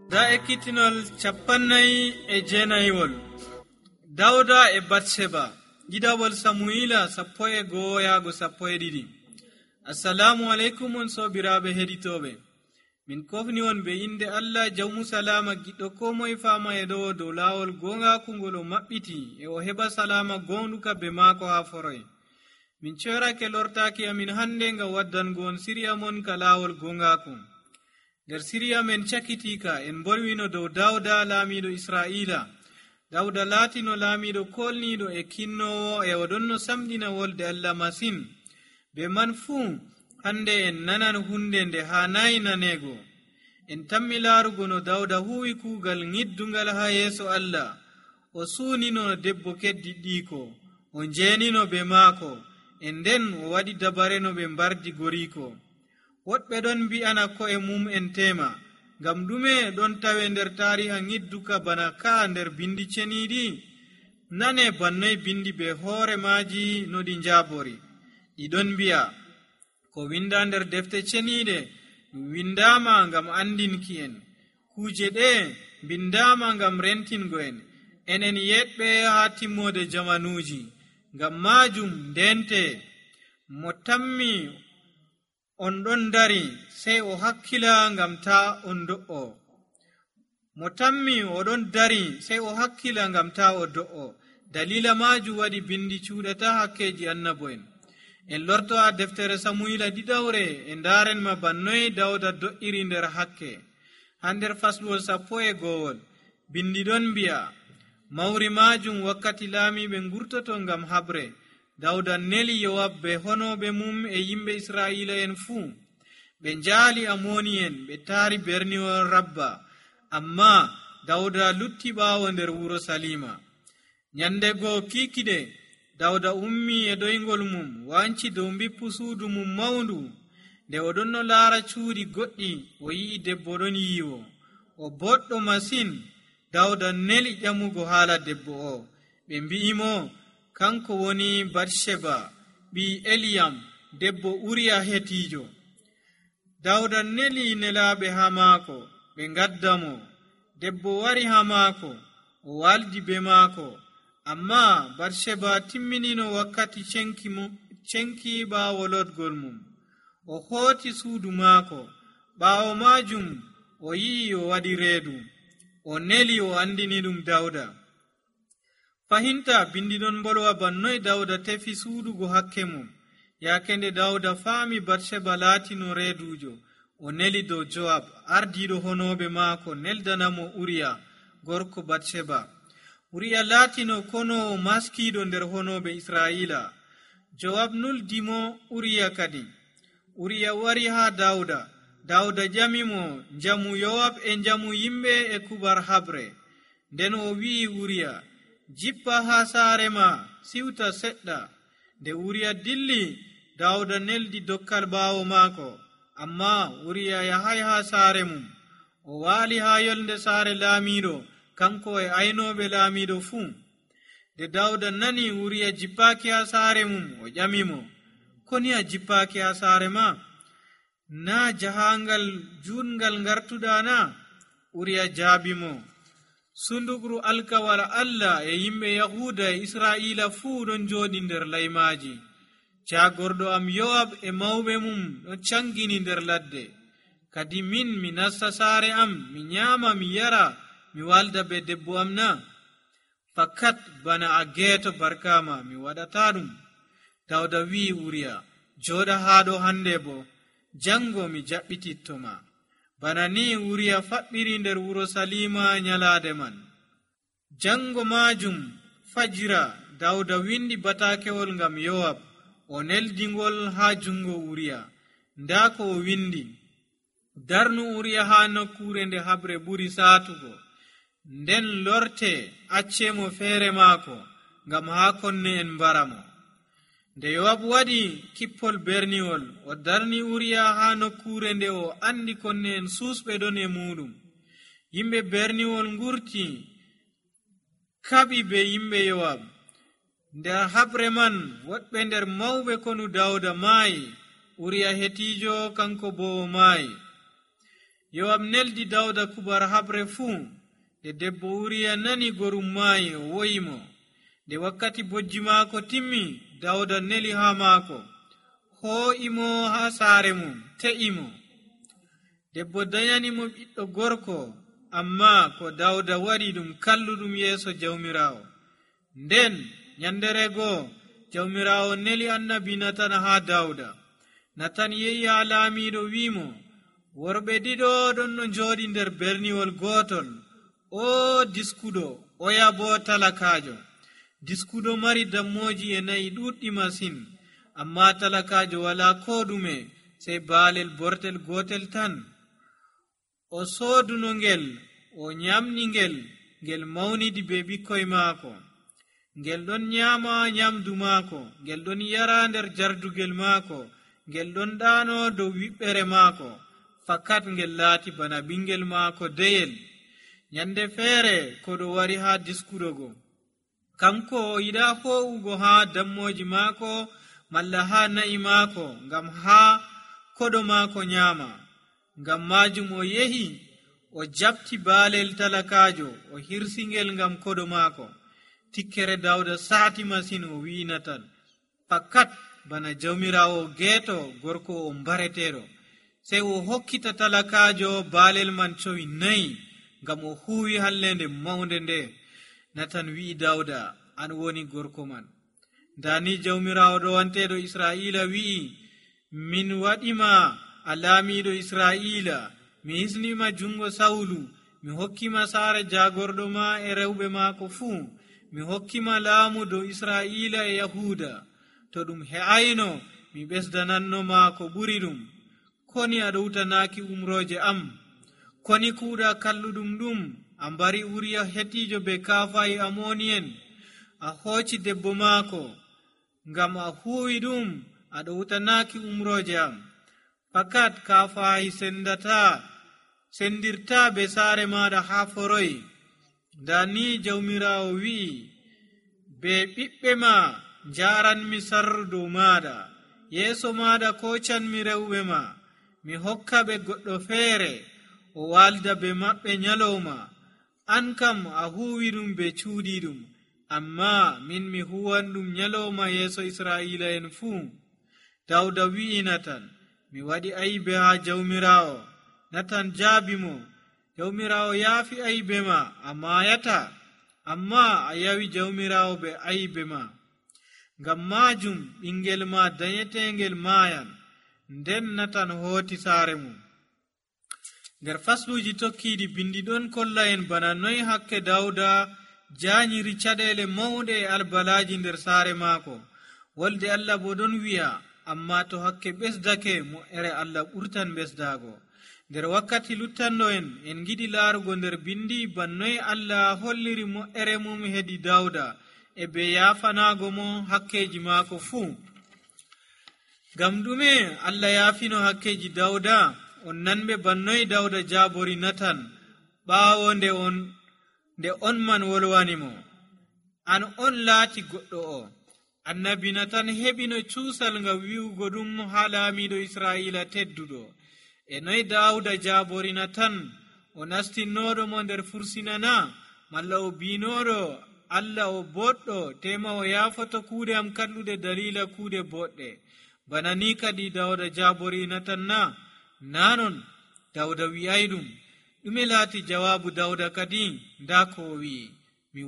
da ekkitinol 49 Dawda e Batseba Gidawol Samuila 1:1-12. Assalamu alaikum on sobiraɓe heɗitoɓe, min kofni on be inde Allah jawmu salama giɗɗo ko moye fama e dow lawol gongaku ngol o maɓɓiti e o heɓa salama gonɗuka be maako ha foroye. Min corake lortaki amin hande ngam waddango on siriya mon ka lawol gongaku. Nder siriya men cakitika en bolwino dow Dawda laamiɗo Israila. Dawda laatino laamiɗo kolniɗo e kinnowo e oɗonno samɗina wolde Allah masin. Be man fuu hande en nanan hunde nde hanayi nanego. En tammi laarugo no Dawda huwi kuugal ŋiddungal ha yeeso Allah. O suunino debbo keddiɗɗiko, o jeenino be maako, e nden o waɗi dabare no ɓe mbardi goriko. Woɗɓe ɗon mbi'ana ko'e mum en tema, ngam ɗume ɗon tawe nder tariha ŋidduka bana ka nder bindi ceniɗi? Nane bannoy bindi be hoore maaji no ɗi njabori. Ɗiɗon mbi'a ko winda nder defte ceniɗe windama ngam andinki en, kuje ɗe bindama ngam rentingo en, enen yeɗɓe ha timmode jamanuji. Ngam majum ndente mo tammi on ɗon dari sey o hakkila ngam ta on do'o. Mo tammi oɗon dari sey o hakkila ngam ta o do'o. Dalila maju waɗi bindi cuɗata hakkeji annabo'en. En lorto ha deftere Samuila ɗiɗawre e ndaren ma bannoy Dawda do'iri nder hakke. Ha nder fasluwol 11 bindi ɗon mbi'a, mawri majum wakkati laamiɓe ngurtoto ngam habre, Dawda neli Yowab be honoɓe mum e yimɓe Israila en fuu. Ɓe njaali Amoni'en ɓe taari berniwol Rabba, amma Dawda lutti ɓaawo nder wuro Salima. Nyandego kikiɗe Dawda ummi e doyngol mum wanci dow mbippu suudu mum mawndu. Nde oɗonno laara cuuɗi goɗɗi o yi'i debbo ɗon yiiwo, o boɗɗo masin. Dawda neli ƴamugo haala debbo o. Ɓe mbi'imo kanko woni Batsheba ɓi Eliyam debbo Uriya hetijo. Dawda neli nelaɓe ha maako, ɓe ngaddamo. Debbo wari ha maako, o waldi be maako, amma Batsheba timminino wakkati cenki ɓaawo lotgol mum. O hooti suudu maako, ɓaawo majum o yi'i o waɗi reedu. O neli o andini ɗum Dawda. Fahinta bindi ɗon bolwa bannoy Dawda tefi suudugo hakke mum. Yakende Dawda faami Batsheba laatino reedujo, o neli dow Joab ardiɗo honoɓe maako neldanamo Uriya gorko Batsheba. Uriya laatino konowo maskiɗo nder honoɓe Israila. Joab nuldimo Uriya kadi. Uriya wari ha Dawda. Dawda ƴamimo njamu Yowab e njamu yimɓe e kubar habre. Nden o wi'i Uriya, jippa ha saare ma, siwta seɗɗa. Nde Uriya dilli, Dawda neldi dokkal ɓaawo maako, amma Uriya yahay ha saare mum. O waali ha yolnde saare laamiɗo, kanko e aynoɓe laamiɗo fuu. Nde Dawda nani Uriya jippaki ha saare mum, o ƴamimo, koni a jippaki ha saare ma? Na jahangal juutngal ngartuɗa na? Uriya jaabimo, sundugru alkawal Allah e yimɓe Yahuda e Israila fuu ɗon jooɗi nder laymaji. Jagorɗo am Yowab e mawɓe mum ɗon cangini nder ladde. Kadi min mi nasta saare am, mi nyama, mi yara, mi walda be debbo am na? Fakat bana a geeto barkama mi waɗata ɗum. Dawda wi'i Uriya, jooɗa haɗo hande bo, jango mi jaɓɓitittoma. Bana ni Uriya faɓɓiri nder wuro Salima nyalade man. Jango majum fajira Dawda windi batakewol ngam Yowab, o neldingol ha jungo Uriya. Nda ko o windi, darnu Uriya ha nokkure nde habre ɓuri saatugo, nden lorte accemo feere maako, ngam ha konne en mbaramo. Nde Yowab waɗi kippol berniwol, o darni Uriya ha nokkure nde o andi konne en susɓe ɗon e muɗum. Yimɓe berniwol ngurti kaɓi be yimɓe Yowab. Nder habre man woɗɓe nder mawɓe konu Dawda maayi, Uriya hetijo kanko bo maayi. Yowab neldi Dawda kubar habre fuu. Nde debbo Uriya nani gorum maayi o woyimo. Nde wakkati bojji maako timmi, Dawda neli haa maako, hoo'imo haa saare mum, te'imo. Debbo dayanimo ɓiɗɗo gorko, amma ko Dawda waɗi ɗum kalluɗum yeeso Jawmiraawo. Nden nyandere goo Jawmiraawo neli annabi Natan haa Dawda. Natan yehi haa laamiiɗo wi'imo, worɓe ɗiɗo ɗon no njooɗi nder berniwol gootol, o diskuɗo, oya bo talakaajo. Diskuɗo mari dammoji e nayi ɗuɗɗi masin, amma talakaajo wala ko ɗume sey baalel bortel gotel tan. O sooduno ngel, o nyamni ngel, ngel mawnidi be ɓikkoy maako. Ngel ɗon nyama nyamdu maako, ngel ɗon yara nder jardugel maako, ngel ɗon ɗaano dow wiɓɓere maako, fakat ngel laati bana ɓingel maako deyel. Nyande feere koɗo wari haa diskuɗo go. Kanko o yiɗa ho'ugo haa dammoji maako malla haa na'i maako ngam haa koɗo maako nyama. Ngam majum o yehi o jabti baalel talakaajo, o hirsingel ngam koɗo maako. Tikkere Dawda saati masin, o wi'i Natan, fakat bana Jawmiraawo geeto gorko o mbareteɗo. Sey o hokkita talakaajo baalel man cowi nayi ngam o huwi hallende mawnde nde. Natan wi'i Dawda, an woni gorko man. Dani Jawmiraawo ɗowanteɗo Israila wi'i, min waɗima a laamiɗo Israila, mi hisnima jungo Sawulu, mi hokkima saare jagorɗo ma e rewɓe maako fuu, mi hokkima laamu dow Israila e Yahuda. To ɗum he'ayno mi ɓesdananno ma ko ɓuri ɗum. Koni aɗo wutanaki umroje am? Koni kuuɗa kalluɗum ɗum a mbari Uriya hetijo be Kaafayi Amoni'en, a hooci debbo maako, ngam a huwi ɗum aɗo wutanaki umroje am. Fakat Kaafayi sendirta be saare maɗa haa foroy. Dani Jawmiraawo wi'i, be ɓiɓɓe ma njaranmi sarru dow maɗa, yeeso maɗa kocanmi rewɓe ma, mi hokka ɓe goɗɗo feere, o walda be maɓɓe nyalowma. An kam a huwi ɗum be cuuɗi ɗum, amma min mi huwan ɗum nyalowma yeeso Israa'ila'en fuu. Dawda wi'i Natan, mi waɗi ayibe haa Jawmiraawo. Natan jaabi mo, Jawmiraawo yaafi ayibe ma, a maayata, amma a yawi Jawmiraawo be ayibe ma. Ngam majum ɓingel ma danyetengel maayan. Nden Natan hooti saare mum. Nder fasluji tokkiɗi bindi ɗon kolla en bana noy hakke Dawda jaanyiri caɗele mawɗe e albalaji nder saare maako. Wolde Allah bo ɗon wi'a, amma to hakke ɓesdake mo'ere Allah ɓurtan ɓesdago. Nder wakkati luttanɗo en giɗi laarugo nder bindi bannoy Allah holliri mo'ere mum hedi Dawda e be yaafanago mo hakkeji maako fuu. Ngam ɗume Allah yaafino hakkeji Dawda? On nanɓe bannoy Dawda jaabori Natan ɓaawo nde on man wolwanimo, an on laati goɗɗo o. Annabi Natan heɓino cuusal ngam wi'ugo ɗum haa laamiɗo Israa'ila tedduɗo. E noy Dawda jaabori Natan? O nastinnoɗo mo nder fursinana, malla o binoɗo Allah o boɗɗo tema o yaafoto kuuɗe am kalluɗe dalila kuuɗe boɗɗe? Bana ni kadi Dawda jaabori Natan na? Nanon Dawda wi'ay ɗum. Ɗume laati jawaabu Dawda kadi? Nda ko o wi'i, mi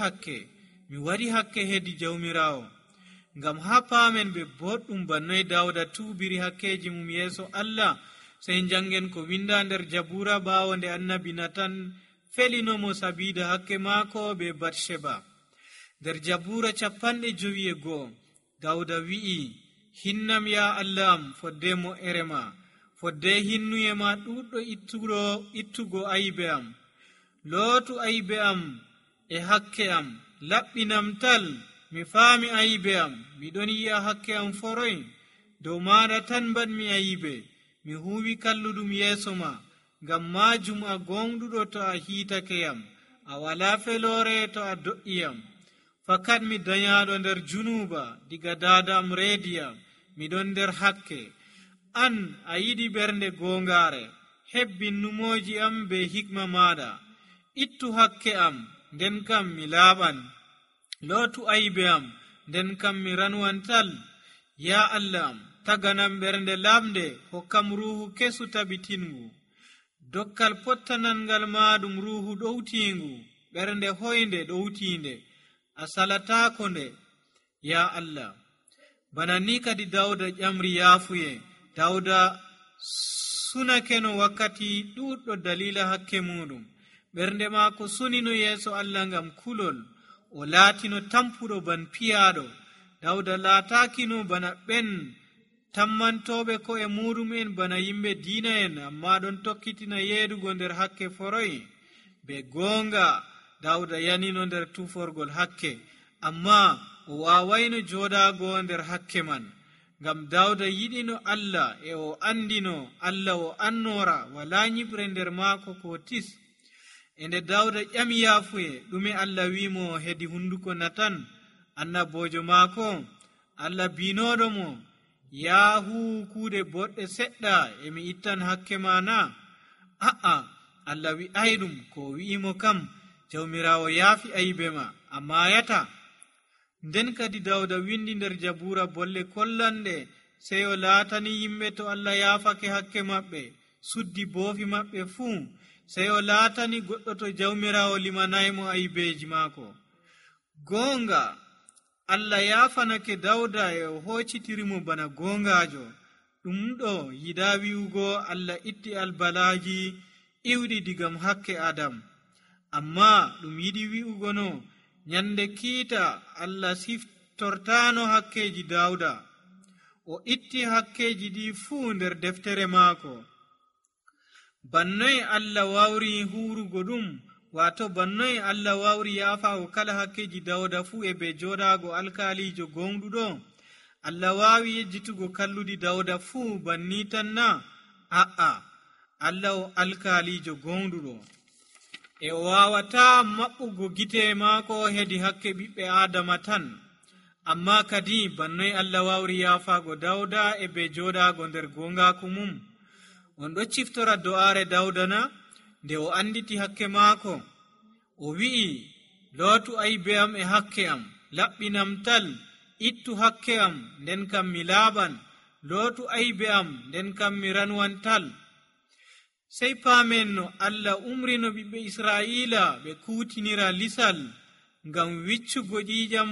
waɗi hakke hedi Jawmiraawo. Ngam haa paamen ɓe boɗɗum bannoy Dawda tuubiri hakkeji mum yeeso Allah, sey jangen ko winda nder Jabura ɓaawo nde annabi Natan felinomo sabida hakke maako be Batsheba. Nder Jabura 51 Dawda wi'i, hinnam ya Allah am fodde mo'ere ma, fodde hinnuye ma ɗuɗɗo ittugo ayibe am. Lootu ayibe am e hakke am, laɓɓinam tal, mi faami ayibe am, miɗon yi'a hakke am foroy. Dow maɗa tan mbaɗmi ayibe, mi huwi kalluɗum yeeso ma. Ngam majum a gonɗuɗo to a hiitake yam, a wala felore to a do'iyam. Fakat mi dayaɗo nder junuba, diga dadam reediyam, miɗon nder hakke. An a yiɗi ɓernde gongare, hebbin numoji am be hikma maɗa. Ittu hakke am, nden kam mi laaɓan. Lootu aybe am, nden kam mi ranwantal. Ya Allah am, taganam ɓernde lamde, hokkam ruhu kesu tabitingu. Dokkal pottanangal maɗum ruhu ɗowtingu, ɓernde hoynde ɗowtinde, a salatako nde. Ya Allah, bana ni kadi Dawda ƴamri yaafuye. Dawda sunakeno wakkati ɗuɗɗo dalila hakke muɗum. Ɓernde maako sunino yeeso Allah ngam kulol. O laatino tampuɗo ban piyaɗo. Dawda laatakino bana ɓen tammantoɓe ko e muɗum en bana yimɓe diina en, amma ɗon tokkitina yeedugo nder hakke foroy. Be goonga Dawda yanino nder tuforgol hakke, amma o wawayno joɗago nder hakke man. Ngam Dawda yiɗino Allah e o andino Allah o annora, wala nyiɓre nder maako ko tis. E nde Dawda ƴami yaafuye, ɗume Allah wimo hedi hunduko Natan annabojo maako? Allah binoɗo mo, yahu kuuɗe boɗɗe seɗɗa emi ittan hakke ma na? A'a, Allah wi'ay ɗum. Ko wi'imo kam, jawmirawo yaafi aybe ma, amma yata. Nden kadi Dawda windi nder Jabura bolle kollanɗe, sey o laatani yimɓe to Allah yaafake hakke maɓɓe, suddi boofi maɓɓe fuu, sey o laatani goɗɗo to jawmirawo limanaymo aybeji maako. Goonga Allah yaafanake Dawda e o hocitirimo bana goongajo. Ɗum ɗo yiɗa wi'ugo Allah itti albalaji iwɗi digam hakke Adam, amma ɗum yiɗi wi'ugo no nyande kiita Allah siftortano hakkeji Dawda. O itti hakkeji ɗi fuu nder deftere maako. Bannoy Allah wawri hurugo ɗum, wato bannoy Allah wawri yaafago kala hakkeji Dawda fuu e be joɗago alkalijo gonɗuɗo. Allah wawi yejjitugo kalludi Dawda fuu banni tan na? A'a, Allah o alkalijo gonɗuɗo, e o wawata maɓɓugo gite maako hedi hakke ɓiɓɓe Adama tan. Amma kadi bannoy Allah wawri yaafago Dawda e be joɗago nder gongaku mum. On ɗo ciftora do'are Dawda na? Nde o anditi hakke maako, o wi'i, lootu aybe am e hakke am, laɓɓinam tal. Ittu hakke am, nden kam mi laaɓan. Lootu aybe am, nden kam mi ranwan tal. Sey paamen no Allah umrino ɓiɓɓe Israila ɓe kuutinira lisal ngam wiccugo ƴiƴam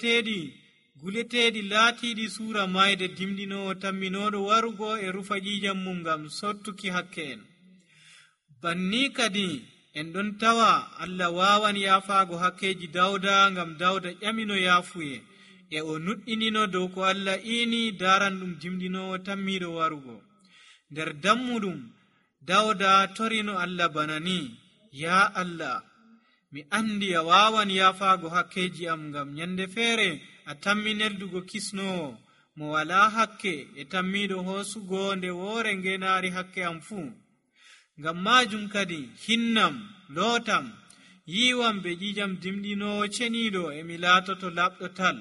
guleteɗi laatiɗi suura mayde dimɗinowo tamminoɗo warugo e rufa ƴiƴam mum ngam sottuki hakke en. Banni kadi en ɗon tawa Allah wawan yaafago hakkeji Dawda ngam Dawda ƴamino yaafuye, e o nuɗɗinino dow ko Allah ini daran ɗum dimɗinowo tammiɗo warugo. Nder dammuɗum Dawda torino Allah bana ni, ya Allah, mi andi a wawan yaafago hakkeji am, ngam nyande feere a tammi neldugo kisnowo mo wala hakke e tammiɗo hoosugo nde woore ngenari hakke am fuu. Ngam majum kadi hinnam, lootam, yiwam be ƴiƴam dimɗinowo ceniɗo, e mi laatoto laɓɗo tal.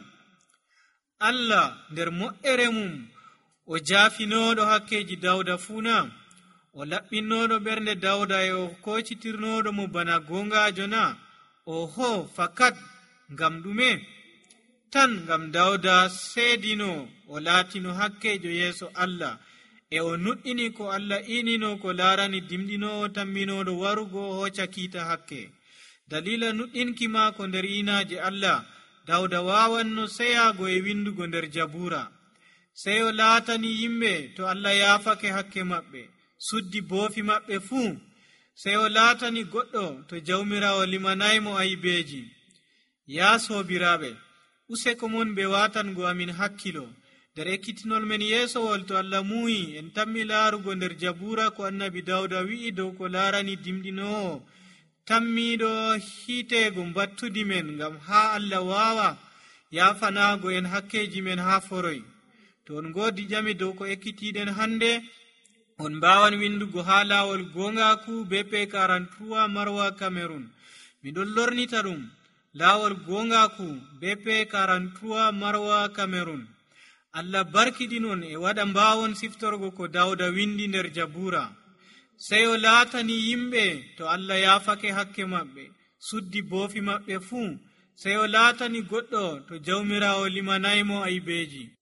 Allah nder moƴƴere mum o jaafinoɗo hakkeji Dawda fuu na? O laɓɓinnoɗo ɓernde Dawda e o kocitirnoɗo mo bana gongajo na? Oho, fakat ngam ɗume? Tan ngam Dawda seedino o laatino hakkejo yeeso Allah, e o nuɗɗini ko Allah inino ko laarani dimɗinowo tamminoɗo warugo o hocca kiita hakke. Dalila nuɗɗinki maako nder inaje Allah, Dawda wawanno seyago e windugo nder Jabura. Sey o laatani yimɓe to Allah yaafake hakke maɓɓe, suddi boofi maɓɓe fuu. Sey o laatani goɗɗo to jawmirawo limanaymo aybeji. Ya sobiraɓe, useko mon be watango amin hakkilo nder ekkitinol men yeesowol. To Allah muyi en tammi laarugo nder Jabura ko annabi Dawda wi'i dow ko laarani dimɗinowo tammiɗo hiitego battudi men, ngam ha Allah wawa yaafanago en hakkeji men ha foroy. To on godi ƴami dow ko ekkitiɗen hande, on mbawan windugo ha lawol gongaku BP 43 Marwa Cameroon. Miɗon lornita ɗum, lawol gongaku BP 43 Marwa Cameroon. Allah barkiɗinon e waɗa mbawon siftorgo ko Dawda windi nder Jabura. sey o laatani yimɓe to Allah yaafake hakke maɓɓe suddi boofi maɓɓe fuu, sey o laatani goɗɗo to jawmirawo limanaymo aybeji.